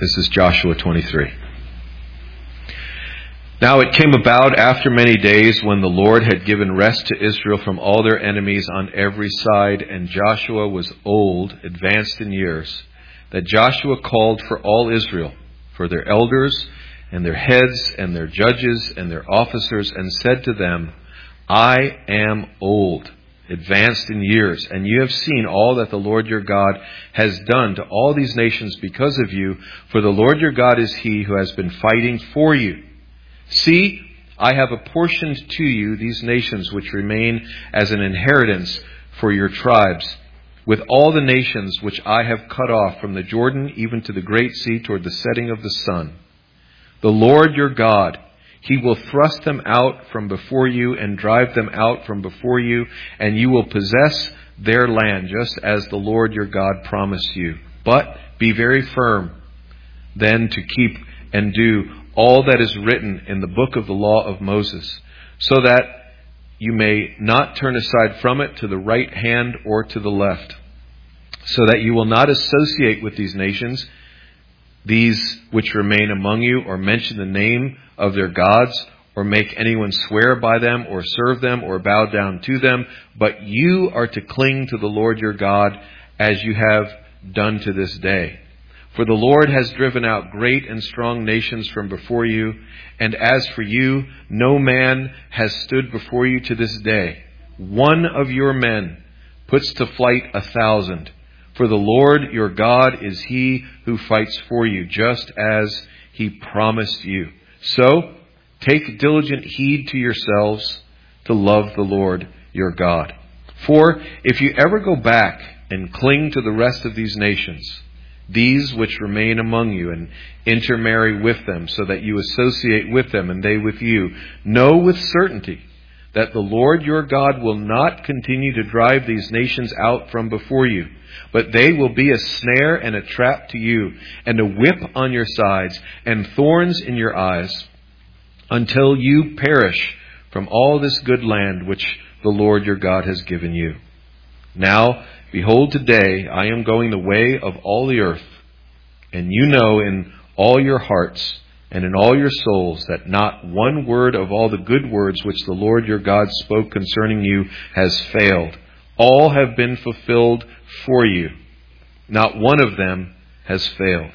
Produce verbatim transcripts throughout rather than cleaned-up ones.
This is Joshua twenty-three. Now it came about after many days when the Lord had given rest to Israel from all their enemies on every side, and Joshua was old, advanced in years, that Joshua called for all Israel, for their elders and their heads and their judges and their officers, and said to them, I am old, advanced in years, and you have seen all that the Lord your God has done to all these nations because of you, for the Lord your God is he who has been fighting for you. See, I have apportioned to you these nations which remain as an inheritance for your tribes, with all the nations which I have cut off from the Jordan even to the great sea toward the setting of the sun. The Lord your God, he will thrust them out from before you and drive them out from before you, and you will possess their land, just as the Lord your God promised you. But be very firm then to keep and do all that is written in the book of the law of Moses, so that you may not turn aside from it to the right hand or to the left, so that you will not associate with these nations, these which remain among you, or mention the name of their gods, or make anyone swear by them, or serve them, or bow down to them. But you are to cling to the Lord your God, as you have done to this day. For the Lord has driven out great and strong nations from before you, and as for you, no man has stood before you to this day. One of your men puts to flight a thousand. For the Lord your God is he who fights for you, just as he promised you. So, take diligent heed to yourselves to love the Lord your God. For if you ever go back and cling to the rest of these nations, these which remain among you, and intermarry with them, so that you associate with them and they with you, know with certainty that the Lord your God will not continue to drive these nations out from before you, but they will be a snare and a trap to you, and a whip on your sides, and thorns in your eyes, until you perish from all this good land which the Lord your God has given you. Now, behold, today I am going the way of all the earth, and you know in all your hearts and in all your souls that not one word of all the good words which the Lord your God spoke concerning you has failed. All have been fulfilled for you. Not one of them has failed.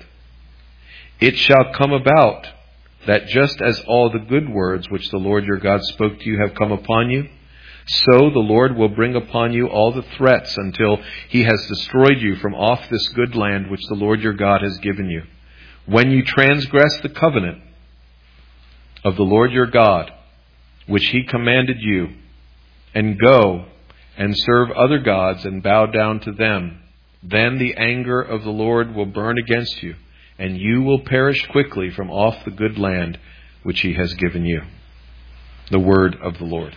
It shall come about that just as all the good words which the Lord your God spoke to you have come upon you, so the Lord will bring upon you all the threats until he has destroyed you from off this good land which the Lord your God has given you. When you transgress the covenant of the Lord your God, which he commanded you, and go and serve other gods and bow down to them, then the anger of the Lord will burn against you, and you will perish quickly from off the good land which he has given you. The word of the Lord.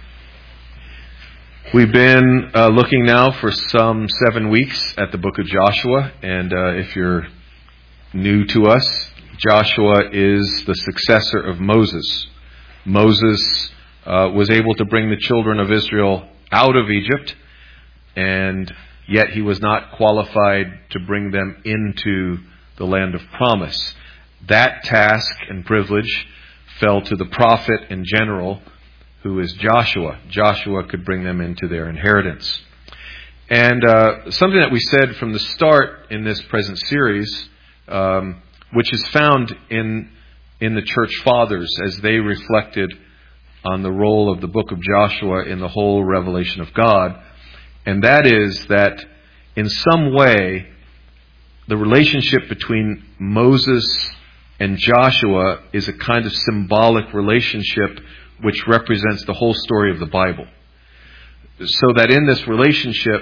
We've been uh, looking now for some seven weeks at the book of Joshua, and uh, if you're new to us, Joshua is the successor of Moses. Moses uh, was able to bring the children of Israel out of Egypt, and yet he was not qualified to bring them into the land of promise. That task and privilege fell to the prophet in general, who is Joshua. Joshua could bring them into their inheritance. And uh, something that we said from the start in this present series, um, which is found in in the church fathers as they reflected on the role of the book of Joshua in the whole revelation of God, and that is that in some way the relationship between Moses and Joshua is a kind of symbolic relationship which represents the whole story of the Bible. So that in this relationship,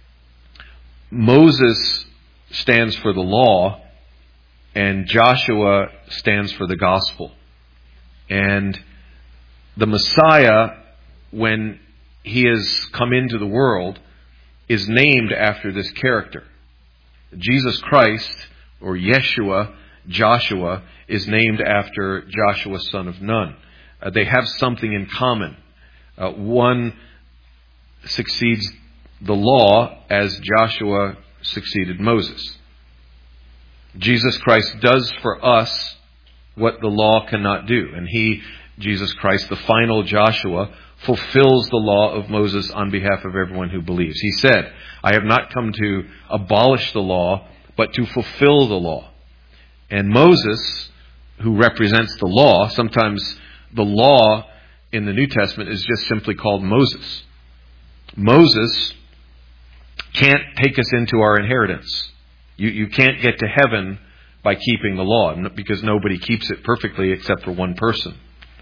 Moses stands for the law and Joshua stands for the gospel. And the Messiah, when he has come into the world, is named after this character. Jesus Christ, or Yeshua, Joshua, is named after Joshua, son of Nun. Uh, they have something in common. Uh, one succeeds the law as Joshua succeeded Moses. Jesus Christ does for us what the law cannot do. And he, Jesus Christ, the final Joshua, fulfills the law of Moses on behalf of everyone who believes. He said, I have not come to abolish the law, but to fulfill the law. And Moses, who represents the law, sometimes the law in the New Testament is just simply called Moses. Moses can't take us into our inheritance. You, you can't get to heaven by keeping the law, because nobody keeps it perfectly except for one person.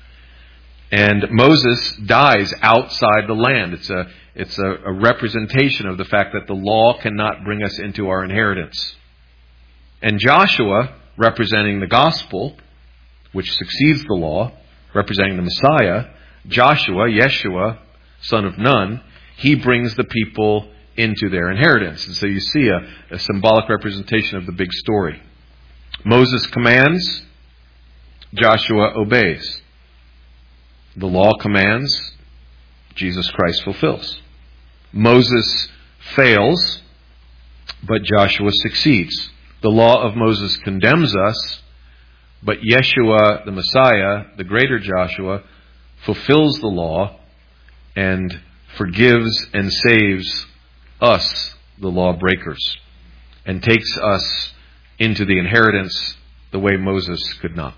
And Moses dies outside the land. It's a it's a, a representation of the fact that the law cannot bring us into our inheritance. And Joshua, representing the gospel, which succeeds the law, representing the Messiah, Joshua, Yeshua, son of Nun, he brings the people into their inheritance. And so you see a, a symbolic representation of the big story. Moses commands, Joshua obeys. The law commands, Jesus Christ fulfills. Moses fails, but Joshua succeeds. The law of Moses condemns us, but Yeshua, the Messiah, the greater Joshua, fulfills the law and forgives and saves us, the lawbreakers, and takes us into the inheritance the way Moses could not.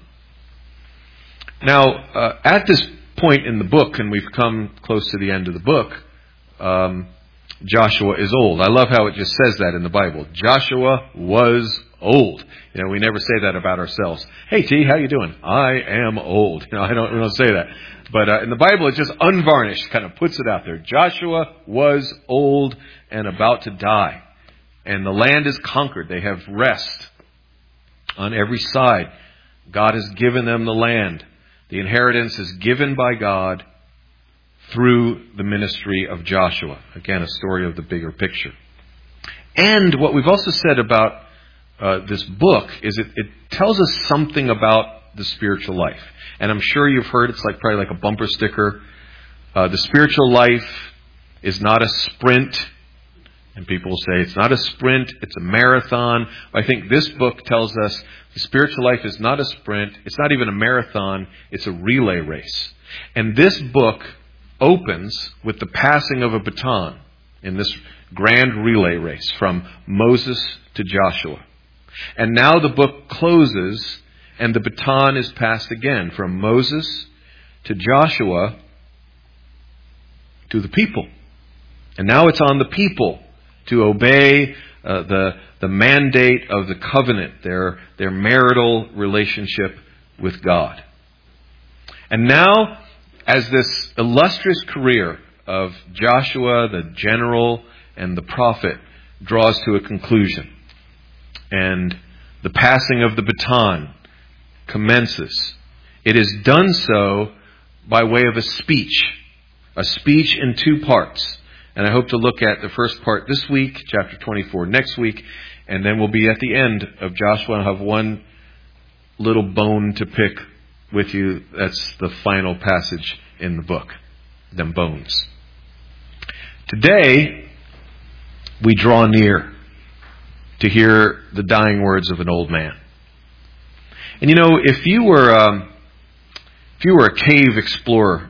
Now, uh, at this point in the book, and we've come close to the end of the book, um, Joshua is old. I love how it just says that in the Bible. Joshua was old. You know, we never say that about ourselves. Hey, T, how you doing? I am old. You know, I don't, we don't say that. But uh, in the Bible, it just unvarnished kind of puts it out there. Joshua was old and about to die. And the land is conquered. They have rest on every side. God has given them the land. The inheritance is given by God through the ministry of Joshua. Again, a story of the bigger picture. And what we've also said about uh, this book is it, it tells us something about the spiritual life. And I'm sure you've heard, it's like probably like a bumper sticker. Uh, the spiritual life is not a sprint. And people will say it's not a sprint, it's a marathon. I think this book tells us the spiritual life is not a sprint, it's not even a marathon, it's a relay race. And this book opens with the passing of a baton in this grand relay race from Moses to Joshua. And now the book closes and the baton is passed again from Moses to Joshua to the people. And now it's on the people to obey uh, the the mandate of the covenant, their their marital relationship with God. And now, as this illustrious career of Joshua, the general and the prophet, draws to a conclusion, and the passing of the baton commences, it is done so by way of a speech, a speech in two parts. And I hope to look at the first part this week, chapter twenty-four next week, and then we'll be at the end of Joshua and have one little bone to pick with you. That's the final passage in the book, them bones. Today, we draw near to hear the dying words of an old man. And you know, if you were um, if you were a cave explorer,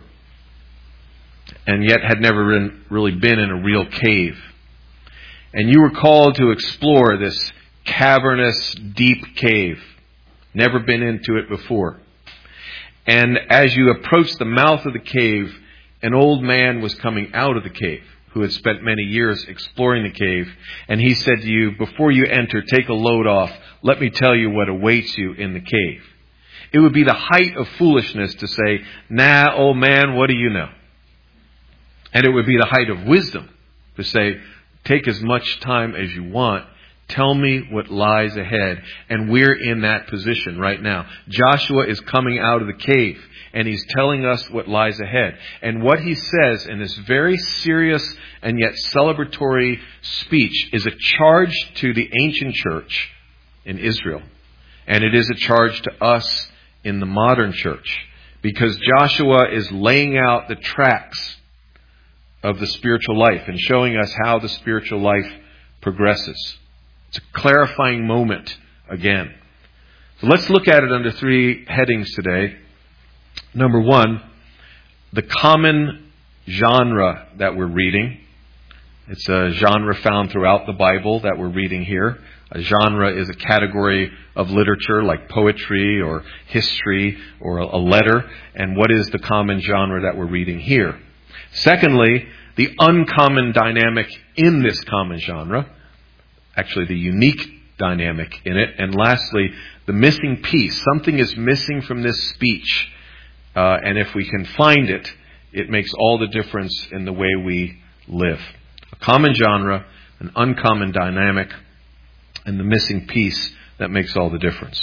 and yet had never been, really been in a real cave, and you were called to explore this cavernous, deep cave, never been into it before. And as you approached the mouth of the cave, an old man was coming out of the cave who had spent many years exploring the cave. And he said to you, before you enter, take a load off. Let me tell you what awaits you in the cave. It would be the height of foolishness to say, nah, old man, what do you know? And it would be the height of wisdom to say, take as much time as you want. Tell me what lies ahead. And we're in that position right now. Joshua is coming out of the cave and he's telling us what lies ahead. And what he says in this very serious and yet celebratory speech is a charge to the ancient church in Israel. And it is a charge to us in the modern church. Because Joshua is laying out the tracks of the spiritual life and showing us how the spiritual life progresses. It's a clarifying moment again. So let's look at it under three headings today. Number one, the common genre that we're reading. It's a genre found throughout the Bible that we're reading here. A genre is a category of literature like poetry or history or a letter. And what is the common genre that we're reading here? Secondly, the uncommon dynamic in this common genre. Actually, the unique dynamic in it. And lastly, the missing piece. Something is missing from this speech. Uh, and if we can find it, it makes all the difference in the way we live. A common genre, an uncommon dynamic, and the missing piece that makes all the difference.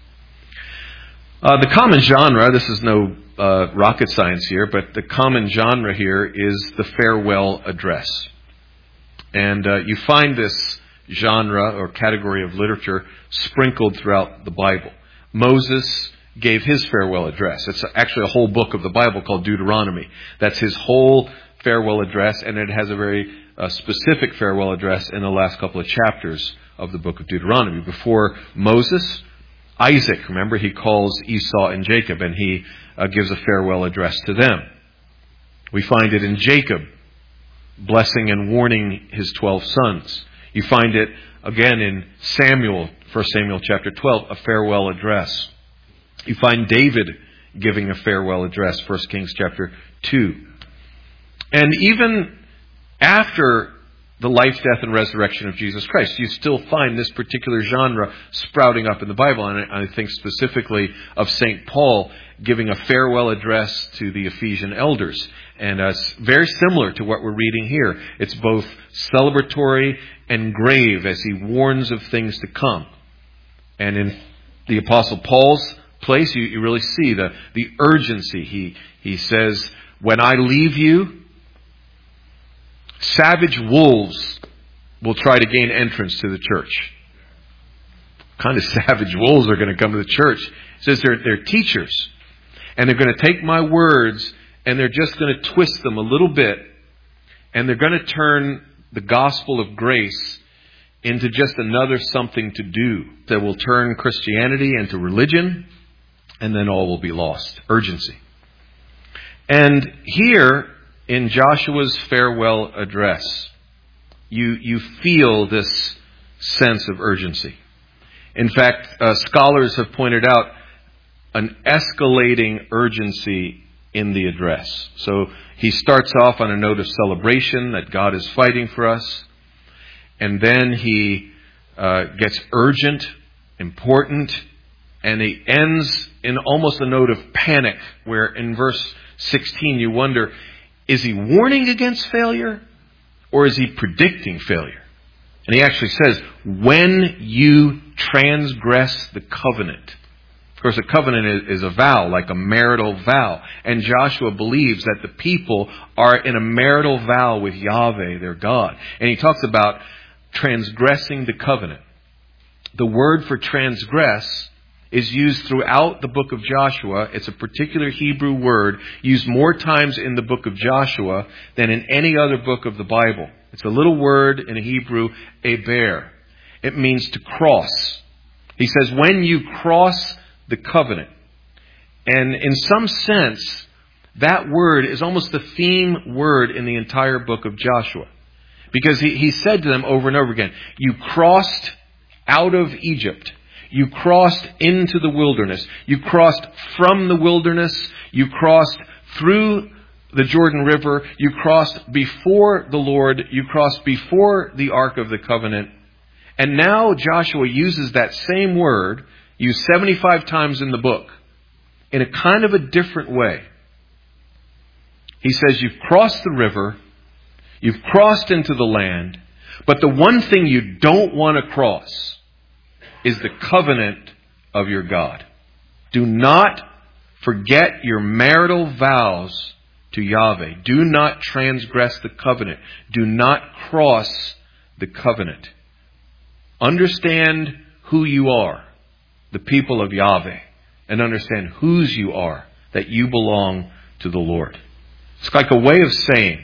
Uh, the common genre, this is no uh, rocket science here, but the common genre here is the farewell address. And uh, you find this genre or category of literature sprinkled throughout the Bible. Moses gave his farewell address. It's actually a whole book of the Bible called Deuteronomy. That's his whole farewell address, and it has a very uh, specific farewell address in the last couple of chapters of the book of Deuteronomy. Before Moses, Isaac, remember, he calls Esau and Jacob, and he uh, gives a farewell address to them. We find it in Jacob, blessing and warning his twelve sons. You find it again in Samuel, First Samuel chapter twelve, a farewell address. You find David giving a farewell address, First Kings chapter two. And even after the life, death, and resurrection of Jesus Christ, you still find this particular genre sprouting up in the Bible. And I think specifically of Saint Paul giving a farewell address to the Ephesian elders. And uh, it's very similar to what we're reading here. It's both celebratory and grave as he warns of things to come. And in the Apostle Paul's place, you, you really see the, the urgency. He, he says, when I leave you, savage wolves will try to gain entrance to the church. What kind of savage wolves are going to come to the church? It says they're, they're teachers. And they're going to take my words and they're just going to twist them a little bit. And they're going to turn the gospel of grace into just another something to do. That will turn Christianity into religion. And then all will be lost. Urgency. And here in Joshua's farewell address, you you feel this sense of urgency. In fact, uh, scholars have pointed out an escalating urgency in the address. So he starts off on a note of celebration that God is fighting for us. And then he uh, gets urgent, important, and he ends in almost a note of panic, where in verse sixteen you wonder, is he warning against failure or is he predicting failure? And he actually says, when you transgress the covenant. Of course, a covenant is a vow, like a marital vow. And Joshua believes that the people are in a marital vow with Yahweh, their God. And he talks about transgressing the covenant. The word for transgress is used throughout the book of Joshua. It's a particular Hebrew word used more times in the book of Joshua than in any other book of the Bible. It's a little word in Hebrew, eber. It means to cross. He says, when you cross the covenant. And in some sense, that word is almost the theme word in the entire book of Joshua. Because he, he said to them over and over again, you crossed out of Egypt. You crossed into the wilderness. You crossed from the wilderness. You crossed through the Jordan River. You crossed before the Lord. You crossed before the Ark of the Covenant. And now Joshua uses that same word, used seventy-five times in the book, in a kind of a different way. He says, you've crossed the river. You've crossed into the land. But the one thing you don't want to cross is the covenant of your God. Do not forget your marital vows to Yahweh. Do not transgress the covenant. Do not cross the covenant. Understand who you are, the people of Yahweh, and understand whose you are, that you belong to the Lord. It's like a way of saying,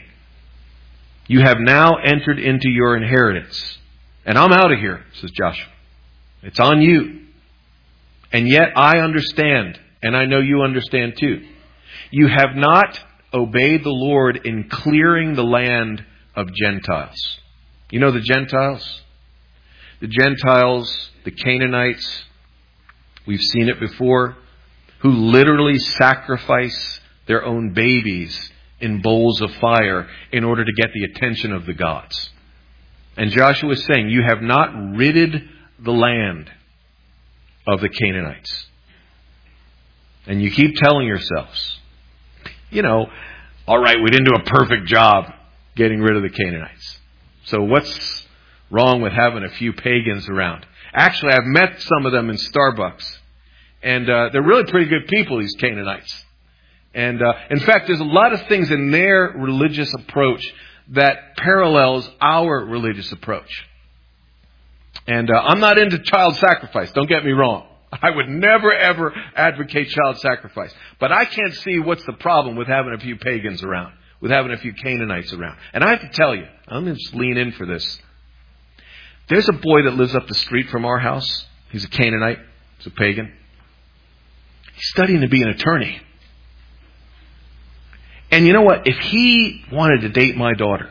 you have now entered into your inheritance. And I'm out of here, says Joshua. It's on you. And yet I understand, and I know you understand too. You have not obeyed the Lord in clearing the land of Gentiles. You know the Gentiles? The Gentiles, the Canaanites, we've seen it before, who literally sacrifice their own babies in bowls of fire in order to get the attention of the gods. And Joshua is saying, you have not ridded the land of the Canaanites. And you keep telling yourselves, you know, all right, we didn't do a perfect job getting rid of the Canaanites. So what's wrong with having a few pagans around? Actually, I've met some of them in Starbucks. And uh, they're really pretty good people, these Canaanites. And uh, in fact, there's a lot of things in their religious approach that parallels our religious approach. And uh, I'm not into child sacrifice. Don't get me wrong. I would never, ever advocate child sacrifice. But I can't see what's the problem with having a few pagans around, with having a few Canaanites around. And I have to tell you, I'm going to just lean in for this. There's a boy that lives up the street from our house. He's a Canaanite. He's a pagan. He's studying to be an attorney. And you know what? If he wanted to date my daughter,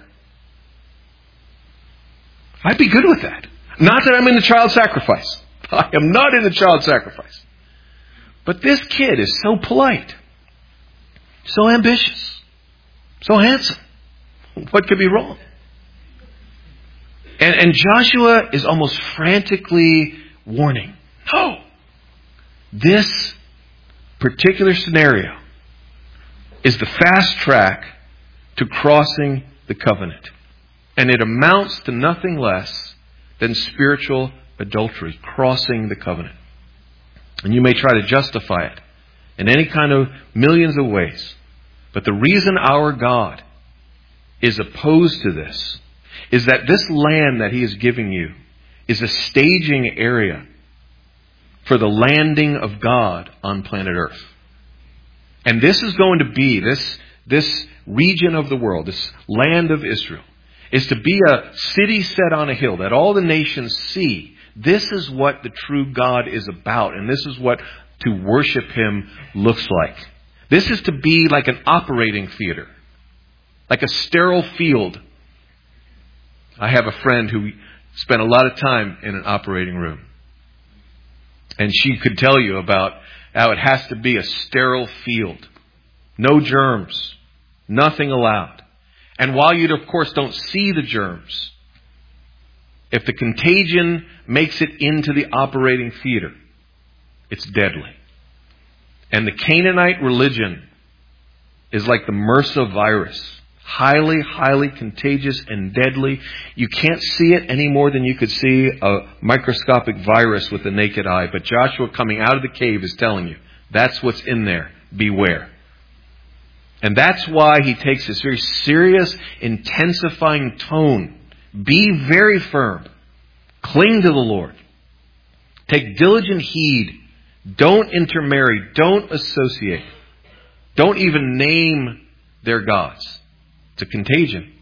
I'd be good with that. Not that I'm in the child sacrifice. I am not in the child sacrifice. But this kid is so polite, so ambitious, so handsome. What could be wrong? And, and Joshua is almost frantically warning, no, this particular scenario is the fast track to crossing the covenant. And it amounts to nothing less than spiritual adultery, crossing the covenant. And you may try to justify it in any kind of millions of ways. But the reason our God is opposed to this is that this land that He is giving you is a staging area for the landing of God on planet Earth. And this is going to be, this, this region of the world, this land of Israel, is to be a city set on a hill that all the nations see. This is what the true God is about. And this is what to worship Him looks like. This is to be like an operating theater. Like a sterile field. I have a friend who spent a lot of time in an operating room. And she could tell you about how it has to be a sterile field. No germs. Nothing allowed. And while you, of course, don't see the germs, if the contagion makes it into the operating theater, it's deadly. And the Canaanite religion is like the MRSA virus. Highly, highly contagious and deadly. You can't see it any more than you could see a microscopic virus with the naked eye. But Joshua coming out of the cave is telling you, that's what's in there. Beware. And that's why he takes this very serious, intensifying tone. Be very firm. Cling to the Lord. Take diligent heed. Don't intermarry. Don't associate. Don't even name their gods. It's a contagion.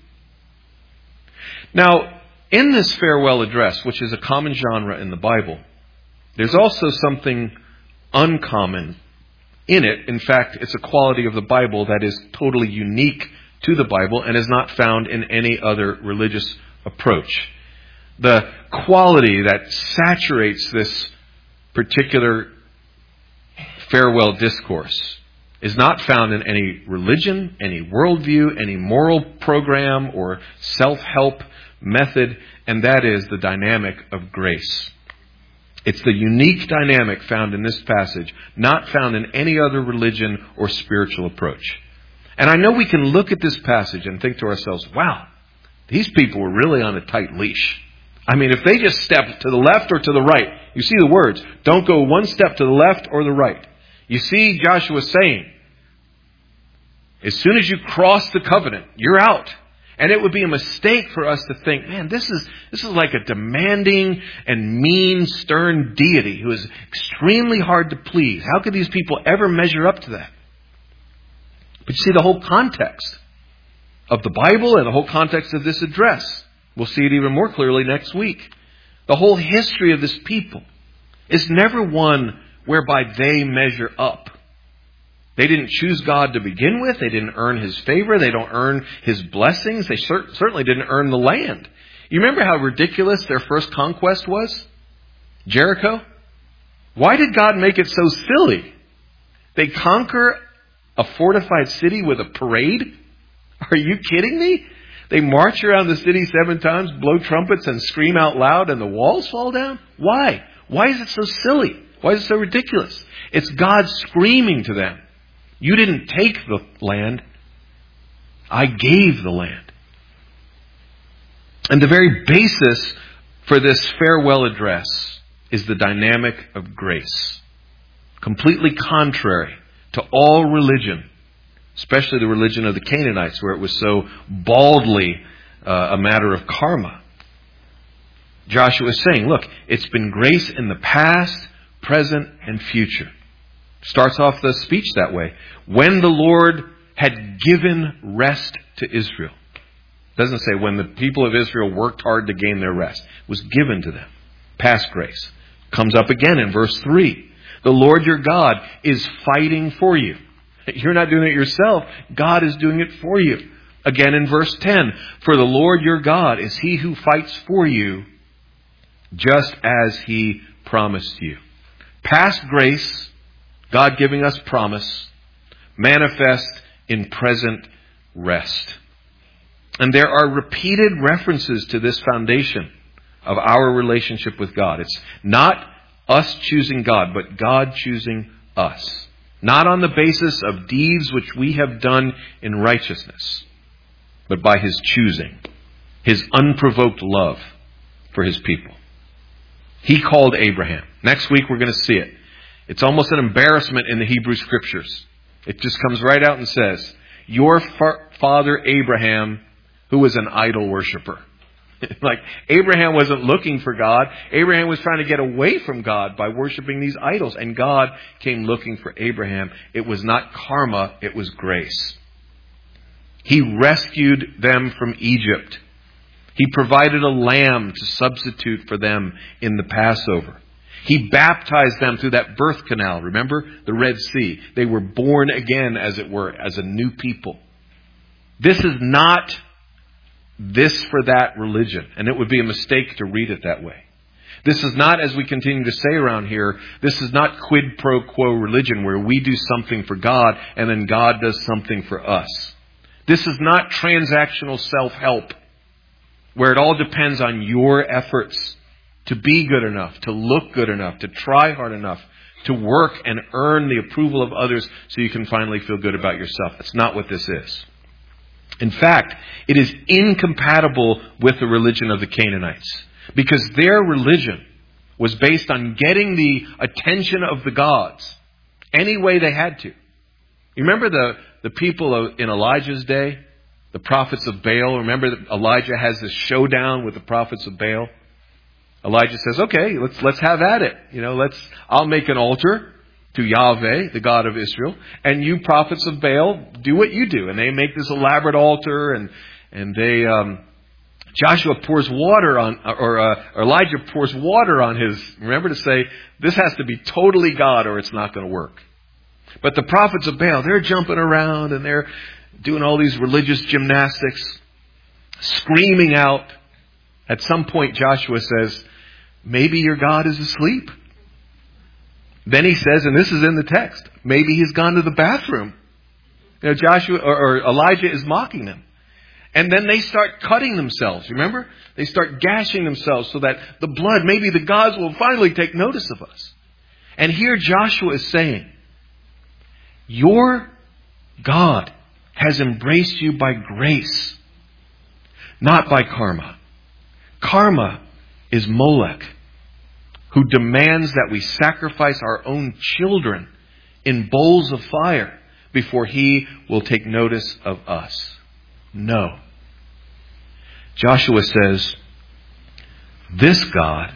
Now, in this farewell address, which is a common genre in the Bible, there's also something uncommon in it. In fact, it's a quality of the Bible that is totally unique to the Bible and is not found in any other religious approach. The quality that saturates this particular farewell discourse is not found in any religion, any worldview, any moral program or self-help method, and that is the dynamic of grace. It's the unique dynamic found in this passage, not found in any other religion or spiritual approach. And I know we can look at this passage and think to ourselves, wow, these people were really on a tight leash. I mean, if they just stepped to the left or to the right, you see the words, don't go one step to the left or the right. You see Joshua saying, as soon as you cross the covenant, you're out. And it would be a mistake for us to think, man, this is this is like a demanding and mean, stern deity who is extremely hard to please. How could these people ever measure up to that? But you see the whole context of the Bible and the whole context of this address. We'll see it even more clearly next week. The whole history of this people is never one whereby they measure up. They didn't choose God to begin with. They didn't earn His favor. They don't earn His blessings. They cer- certainly didn't earn the land. You remember how ridiculous their first conquest was? Jericho? Why did God make it so silly? They conquer a fortified city with a parade? Are you kidding me? They march around the city seven times, blow trumpets, and scream out loud, and the walls fall down? Why? Why is it so silly? Why is it so ridiculous? It's God screaming to them. You didn't take the land. I gave the land. And the very basis for this farewell address is the dynamic of grace. Completely contrary to all religion, especially the religion of the Canaanites, where it was so baldly uh, a matter of karma. Joshua is saying, look, it's been grace in the past, present, and future. Starts off the speech that way. When the Lord had given rest to Israel. It doesn't say when the people of Israel worked hard to gain their rest. It was given to them. Past grace. Comes up again in verse three. The Lord your God is fighting for you. You're not doing it yourself. God is doing it for you. Again in verse ten. For the Lord your God is He who fights for you, just as He promised you. Past grace, God giving us promise, manifest in present rest. And there are repeated references to this foundation of our relationship with God. It's not us choosing God, but God choosing us. Not on the basis of deeds which we have done in righteousness, but by His choosing, His unprovoked love for His people. He called Abraham. Next week we're going to see it. It's almost an embarrassment in the Hebrew Scriptures. It just comes right out and says, your fa- father Abraham, who was an idol worshiper. Like, Abraham wasn't looking for God. Abraham was trying to get away from God by worshiping these idols. And God came looking for Abraham. It was not karma, it was grace. He rescued them from Egypt. He provided a lamb to substitute for them in the Passover. He baptized them through that birth canal. Remember? The Red Sea. They were born again, as it were, as a new people. This is not this for that religion. And it would be a mistake to read it that way. This is not, as we continue to say around here, this is not quid pro quo religion where we do something for God and then God does something for us. This is not transactional self-help where it all depends on your efforts to be good enough, to look good enough, to try hard enough, to work and earn the approval of others so you can finally feel good about yourself. That's not what this is. In fact, it is incompatible with the religion of the Canaanites because their religion was based on getting the attention of the gods any way they had to. You remember the, the people in Elijah's day, the prophets of Baal? Remember that Elijah has this showdown with the prophets of Baal? Elijah says, okay, let's let's have at it. You know, let's I'll make an altar to Yahweh, the God of Israel, and you prophets of Baal, do what you do. And they make this elaborate altar, and and they um, Joshua pours water on, or, uh, or Elijah pours water on his. Remember to say this has to be totally God, or it's not going to work. But the prophets of Baal, they're jumping around and they're doing all these religious gymnastics, screaming out. At some point, Joshua says, maybe your God is asleep. Then he says, and this is in the text, maybe he's gone to the bathroom. You know, Joshua or, or Elijah is mocking them. And then they start cutting themselves. Remember? They start gashing themselves so that the blood, maybe the gods will finally take notice of us. And here Joshua is saying, your God has embraced you by grace, not by karma. Karma is Molech, who demands that we sacrifice our own children in bowls of fire before he will take notice of us. No. Joshua says, this God,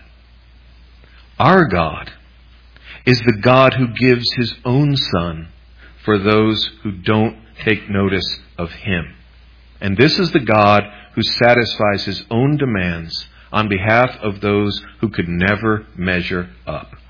our God, is the God who gives his own Son for those who don't take notice of him. And this is the God who satisfies his own demands on behalf of those who could never measure up.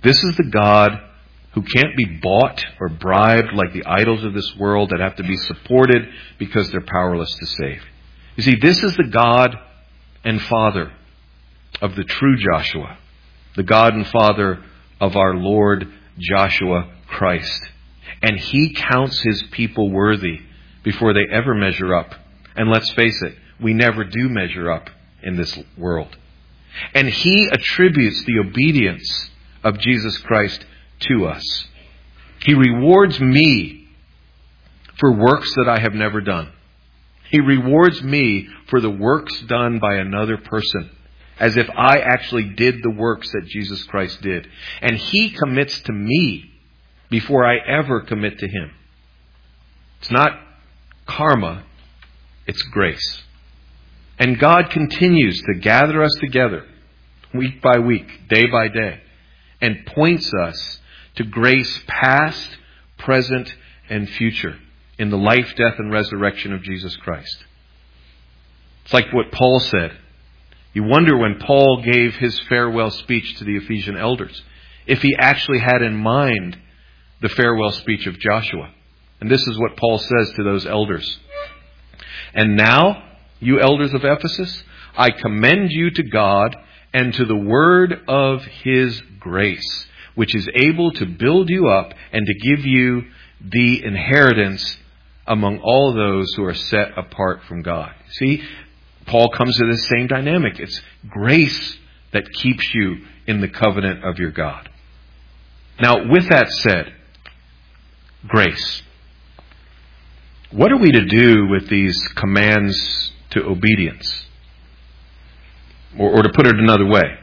This is the God who can't be bought or bribed like the idols of this world that have to be supported because they're powerless to save. You see, this is the God and Father of the true Joshua, the God and Father of our Lord Joshua Christ. And He counts His people worthy before they ever measure up. And let's face it, we never do measure up in this world. And He attributes the obedience of Jesus Christ to us. He rewards me for works that I have never done. He rewards me for the works done by another person, as if I actually did the works that Jesus Christ did. And He commits to me before I ever commit to Him. It's not karma, it's grace. And God continues to gather us together week by week, day by day, and points us to grace past, present, and future in the life, death, and resurrection of Jesus Christ. It's like what Paul said. You wonder when Paul gave his farewell speech to the Ephesian elders, if he actually had in mind the farewell speech of Joshua. And this is what Paul says to those elders. And now, you elders of Ephesus, I commend you to God and to the word of His grace, which is able to build you up and to give you the inheritance among all those who are set apart from God. See, Paul comes to this same dynamic. It's grace that keeps you in the covenant of your God. Now, with that said, grace. What are we to do with these commands to obedience? Or, or to put it another way,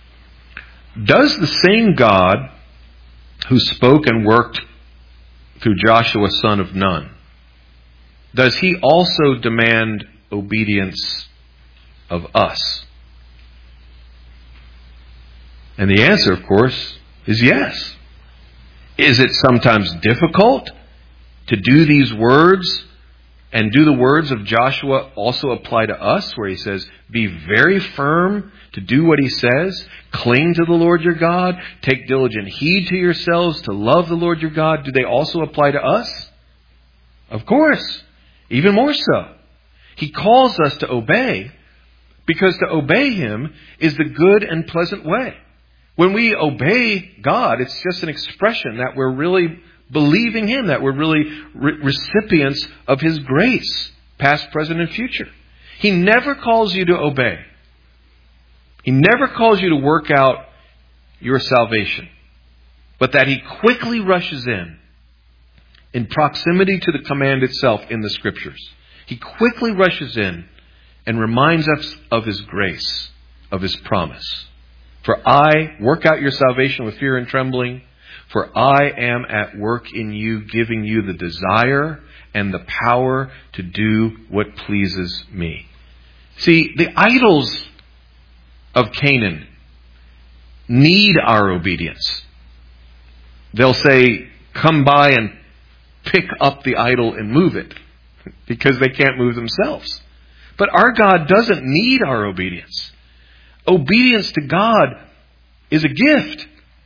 does the same God who spoke and worked through Joshua, son of Nun, does He also demand obedience of us? And the answer, of course, is yes. Is it sometimes difficult to do these words? And do the words of Joshua also apply to us, where he says, be very firm to do what he says, cling to the Lord your God, take diligent heed to yourselves to love the Lord your God? Do they also apply to us? Of course, even more so. He calls us to obey, because to obey Him is the good and pleasant way. When we obey God, it's just an expression that we're really believing Him, that we're really re- recipients of His grace, past, present, and future. He never calls you to obey. He never calls you to work out your salvation, but that He quickly rushes in, in proximity to the command itself in the Scriptures. He quickly rushes in and reminds us of His grace, of His promise. For I work out your salvation with fear and trembling. For I am at work in you, giving you the desire and the power to do what pleases me. See, the idols of Canaan need our obedience. They'll say, come by and pick up the idol and move it, because they can't move themselves. But our God doesn't need our obedience. Obedience to God is a gift.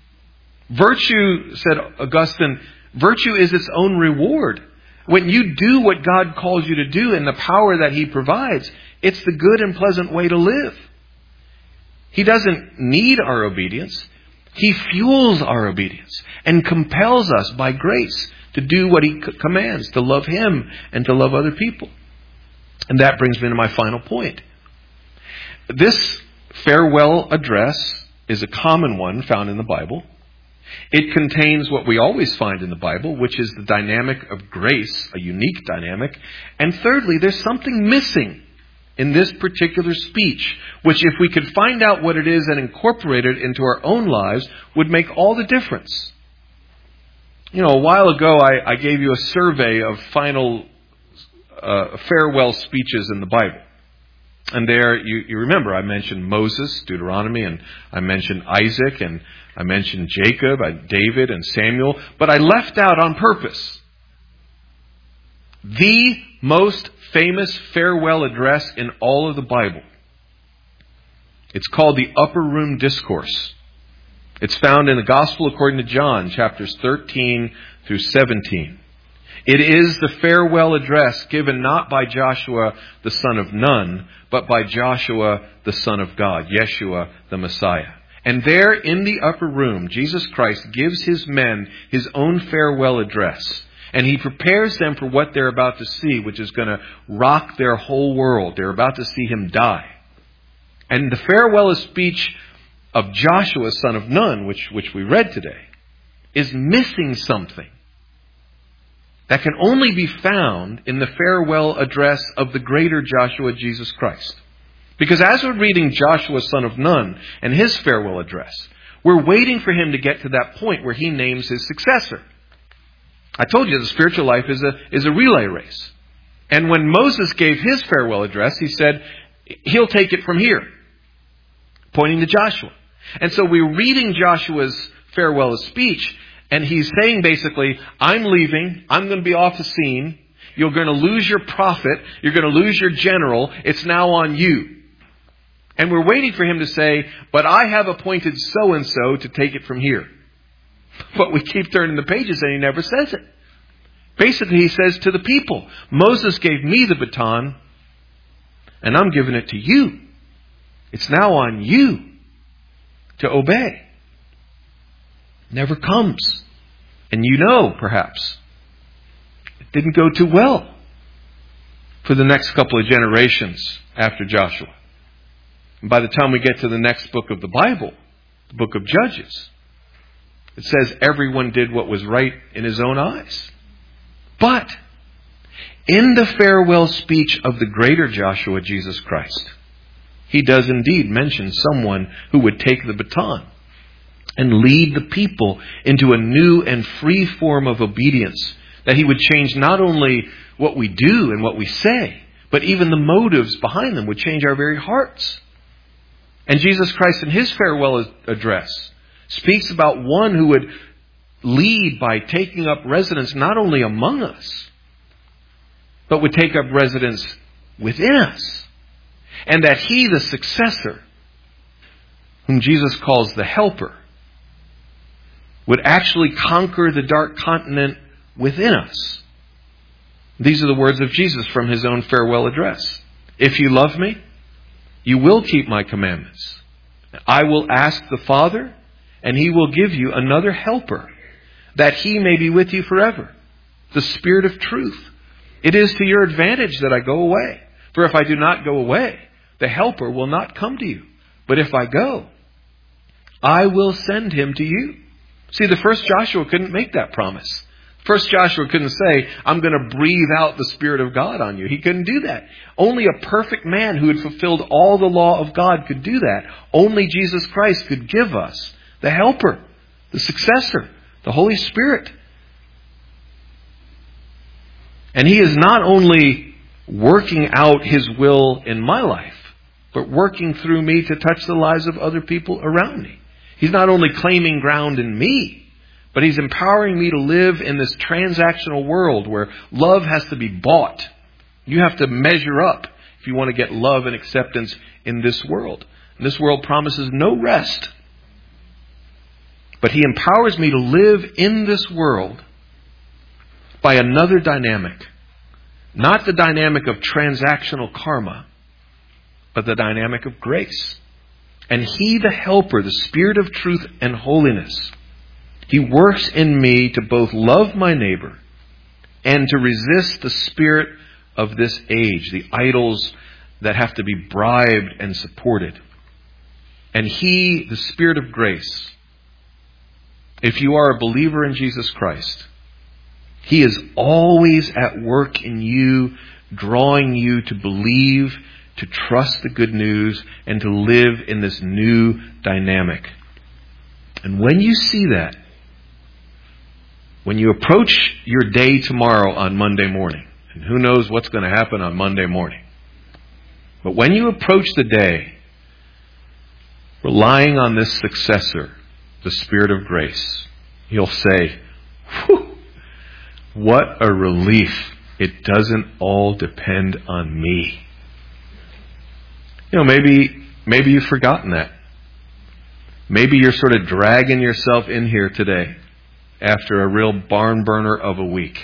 Virtue, said Augustine, virtue is its own reward. When you do what God calls you to do in the power that He provides, it's the good and pleasant way to live. He doesn't need our obedience. He fuels our obedience and compels us by grace to do what He commands, to love Him and to love other people. And that brings me to my final point. This farewell address is a common one found in the Bible. It contains what we always find in the Bible, which is the dynamic of grace, a unique dynamic. And thirdly, there's something missing in this particular speech, which if we could find out what it is and incorporate it into our own lives, would make all the difference. You know, a while ago, I, I gave you a survey of final uh, farewell speeches in the Bible. And there, you, you remember, I mentioned Moses, Deuteronomy, and I mentioned Isaac, and I mentioned Jacob, David, and Samuel. But I left out on purpose the most famous farewell address in all of the Bible. It's called the Upper Room Discourse. It's found in the Gospel according to John, chapters thirteen through seventeen. It is the farewell address given not by Joshua, the son of Nun, but by Joshua, the Son of God, Yeshua, the Messiah. And there in the upper room, Jesus Christ gives his men his own farewell address. And he prepares them for what they're about to see, which is going to rock their whole world. They're about to see him die. And the farewell speech of Joshua, son of Nun, which, which we read today, is missing something that can only be found in the farewell address of the greater Joshua, Jesus Christ. Because as we're reading Joshua, son of Nun, and his farewell address, we're waiting for him to get to that point where he names his successor. I told you the spiritual life is a, is a relay race. And when Moses gave his farewell address, he said, he'll take it from here, pointing to Joshua. And so we're reading Joshua's farewell speech, and he's saying basically, I'm leaving, I'm going to be off the scene, you're going to lose your prophet, you're going to lose your general, it's now on you. And we're waiting for him to say, but I have appointed so-and-so to take it from here. But we keep turning the pages and he never says it. Basically, he says to the people, Moses gave me the baton and I'm giving it to you. It's now on you to obey. Never comes. And you know, perhaps, it didn't go too well for the next couple of generations after Joshua. And by the time we get to the next book of the Bible, the book of Judges, it says everyone did what was right in his own eyes. But in the farewell speech of the greater Joshua, Jesus Christ, he does indeed mention someone who would take the baton and lead the people into a new and free form of obedience, that he would change not only what we do and what we say, but even the motives behind them would change our very hearts. And Jesus Christ in his farewell address speaks about one who would lead by taking up residence not only among us, but would take up residence within us. And that he, the successor, whom Jesus calls the helper, would actually conquer the dark continent within us. These are the words of Jesus from his own farewell address. If you love me, you will keep my commandments. I will ask the Father, and he will give you another helper, that he may be with you forever. The Spirit of truth. It is to your advantage that I go away. For if I do not go away, the helper will not come to you. But if I go, I will send him to you. See, the first Joshua couldn't make that promise. First Joshua couldn't say, I'm going to breathe out the Spirit of God on you. He couldn't do that. Only a perfect man who had fulfilled all the law of God could do that. Only Jesus Christ could give us the helper, the successor, the Holy Spirit. And he is not only working out his will in my life, but working through me to touch the lives of other people around me. He's not only claiming ground in me, but he's empowering me to live in this transactional world where love has to be bought. You have to measure up if you want to get love and acceptance in this world. And this world promises no rest. But he empowers me to live in this world by another dynamic. Not the dynamic of transactional karma, but the dynamic of grace. And he, the helper, the Spirit of truth and holiness, he works in me to both love my neighbor and to resist the spirit of this age, the idols that have to be bribed and supported. And he, the Spirit of grace, if you are a believer in Jesus Christ, he is always at work in you, drawing you to believe, to trust the good news, and to live in this new dynamic. And when you see that, when you approach your day tomorrow on Monday morning, and who knows what's going to happen on Monday morning, but when you approach the day relying on this successor, the Spirit of grace, you'll say, whew, what a relief. It doesn't all depend on me. You know, maybe, maybe you've forgotten that. Maybe you're sort of dragging yourself in here today after a real barn burner of a week.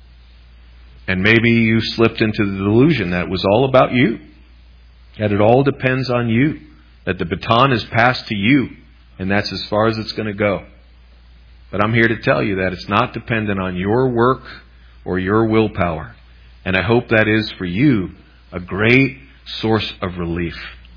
And maybe you slipped into the delusion that it was all about you. That it all depends on you. That the baton is passed to you. And that's as far as it's going to go. But I'm here to tell you that it's not dependent on your work or your willpower. And I hope that is for you a great source of relief.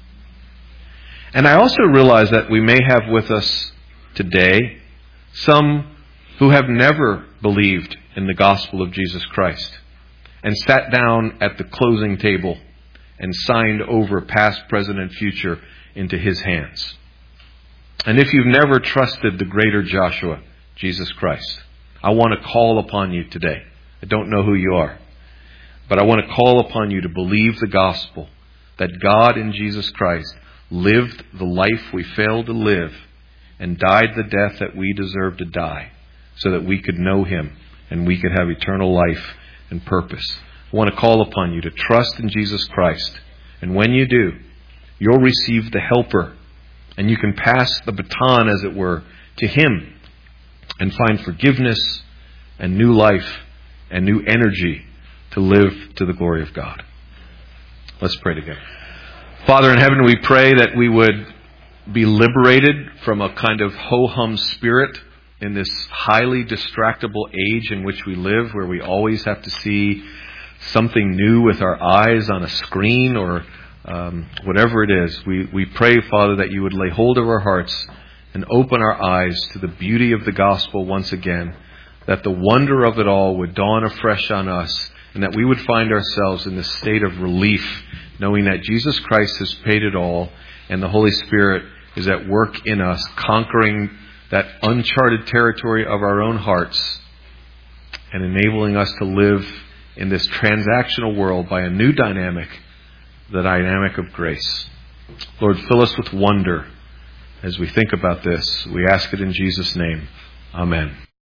And I also realize that we may have with us today some who have never believed in the gospel of Jesus Christ and sat down at the closing table and signed over past, present, and future into His hands. And if you've never trusted the greater Joshua, Jesus Christ, I want to call upon you today. I don't know who you are, but I want to call upon you to believe the gospel that God in Jesus Christ lived the life we failed to live and died the death that we deserve to die so that we could know Him and we could have eternal life and purpose. I want to call upon you to trust in Jesus Christ. And when you do, you'll receive the helper and you can pass the baton, as it were, to Him and find forgiveness and new life and new energy to live to the glory of God. Let's pray together. Father in heaven, we pray that we would be liberated from a kind of ho-hum spirit in this highly distractible age in which we live, where we always have to see something new with our eyes on a screen or um, whatever it is. We, we pray, Father, that you would lay hold of our hearts and open our eyes to the beauty of the gospel once again, that the wonder of it all would dawn afresh on us, and that we would find ourselves in this state of relief, knowing that Jesus Christ has paid it all, and the Holy Spirit is at work in us, conquering that uncharted territory of our own hearts, and enabling us to live in this transactional world by a new dynamic, the dynamic of grace. Lord, fill us with wonder as we think about this. We ask it in Jesus' name. Amen.